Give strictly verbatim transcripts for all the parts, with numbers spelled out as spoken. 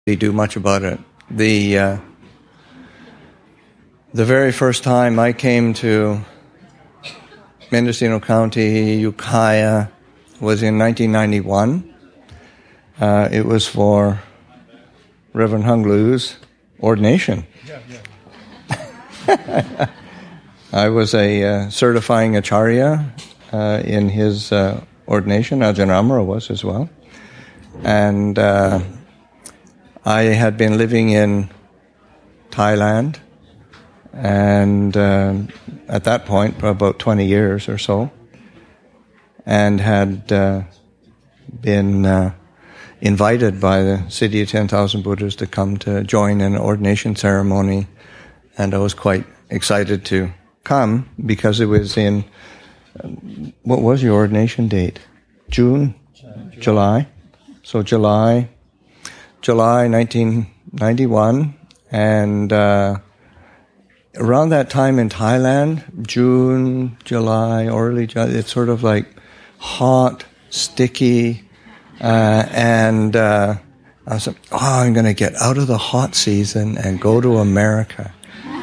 do much about it. The uh, the very first time I came to Mendocino County, Ukiah, was in nineteen ninety-one. Uh, it was for Reverend Hung Lu's ordination. Yeah, yeah. I was a uh, certifying acharya uh, in his uh, ordination. Ajahn Amaro was as well. And uh, I had been living in Thailand, and uh, at that point, for about twenty years or so, and had uh, been uh, invited by the City of ten thousand Buddhas to come to join an ordination ceremony, and I was quite excited to come because it was in, what was your ordination date? June? July? So July, July nineteen ninety-one, and uh, around that time in Thailand, June, July, early July, it's sort of like hot, sticky, uh, and uh, I was like, oh, I'm going to get out of the hot season and go to America.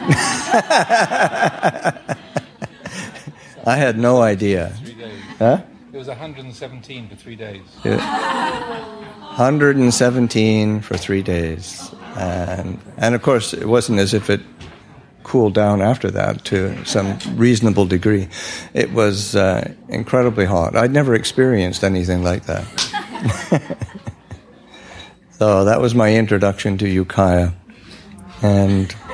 I had no idea. Three days. Huh? It was one hundred seventeen for three days. Yeah. one hundred seventeen for three days. And, and of course, it wasn't as if it cooled down after that to some reasonable degree. It was uh, incredibly hot. I'd never experienced anything like that. So that was my introduction to Ukiah. And